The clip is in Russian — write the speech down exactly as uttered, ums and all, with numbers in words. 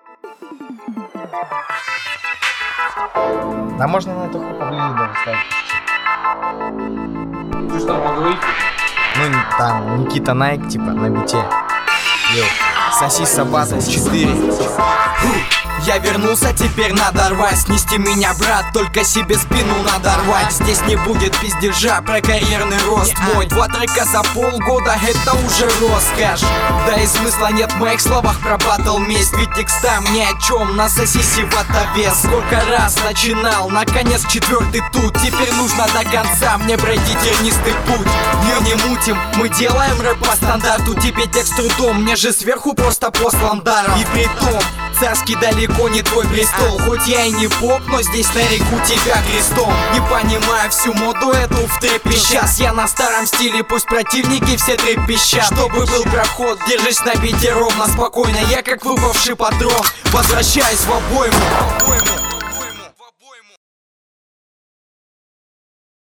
Да можно на эту хуй поближе даже ставить. Ты что, поговорить? Ну, там, Никита Найк, типа, на бите. Йоу. Соси Сабатов четыре. Я вернулся, теперь надо рвать. Снести меня, брат, только себе спину надо рвать. Здесь не будет пиздежа про карьерный рост мой. Два трека за полгода, это уже роскошь. Да и смысла нет в моих словах про батл месть. Ведь текстам ни о чем, насоси сивата вес. Сколько раз начинал, наконец четвертый тут. Теперь нужно до конца мне пройти тернистый путь. Мы не мутим, мы делаем рэп по стандарту. Тебе текст трудом, мне же сверху просто послан даром. И при том царский далеко не твой престол. Хоть я и не поп, но здесь нареку тебя крестом. Не понимаю всю моду эту в трэпе. Сейчас я на старом стиле, пусть противники все трепещат. Чтобы был проход, держись на бите ровно, спокойно. Я как выпавший патрон, возвращаюсь в обойму.